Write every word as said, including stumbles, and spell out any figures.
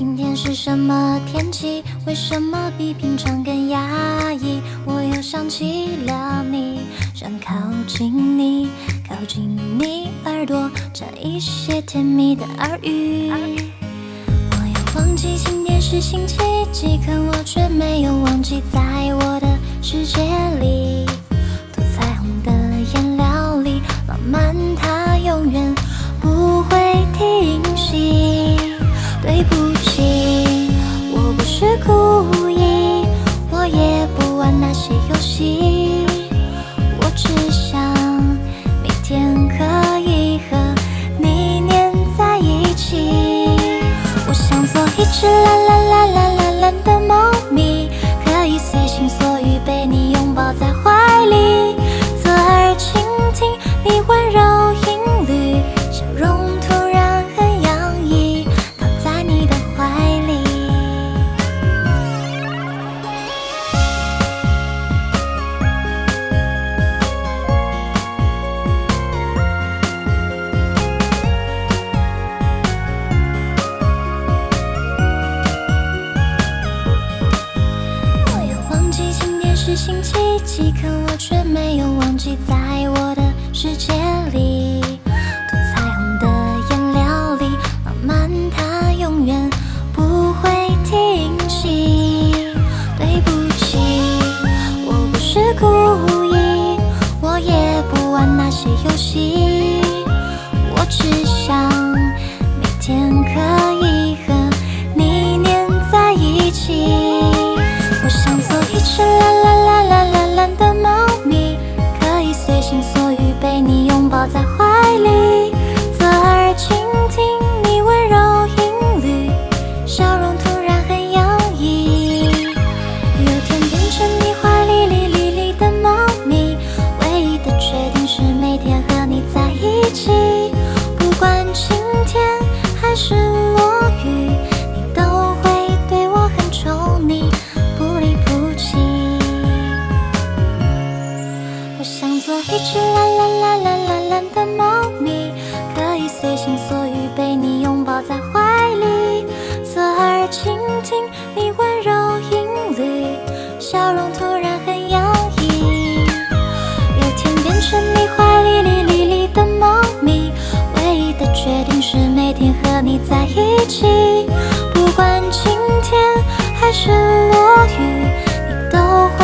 今天是什么天气？为什么比平常更压抑？我又想起了你，想靠近你，靠近你耳朵，沾一些甜蜜的耳语。我要忘记今天是星期几，可我却没有忘记，在我的世界里，涂彩虹的颜料里，浪漫它永远不会停息。对不起，我不是故意，我也不玩那些游戏，我只想每天可以和你黏在一起。我想做一只懒懒懒懒懒懒的猫咪，可以随心所欲被你拥抱在怀里，侧耳倾听你温柔音律，笑容突然很洋溢，靠在你的怀里。我要忘记今天是星期几，可我却没有忘记，在我的世界里，涂彩虹的颜料里，浪漫它永远不会停息。对不起，我不是故意，我也不玩那些游戏，我只想每天可以和你黏在一起。我想做一只懒懒懒懒懒懒的猫咪，可以随心所欲被你拥抱在怀里，侧耳倾听你温柔音律，笑容突然很洋溢。有天变成你怀里里里里的猫咪，唯一的决定是每天和你在一起，不管晴天还是落雨，你都会对我很宠溺，不离不弃。我想做一只懒懒懒懒懒懒的猫咪，可以随心所欲被你拥抱在怀里，侧耳倾听你温柔音律，笑容突然很洋溢。有天变成你怀里里里里的猫咪，唯一的决定是每天和你在一起，不管晴天还是落雨，你都会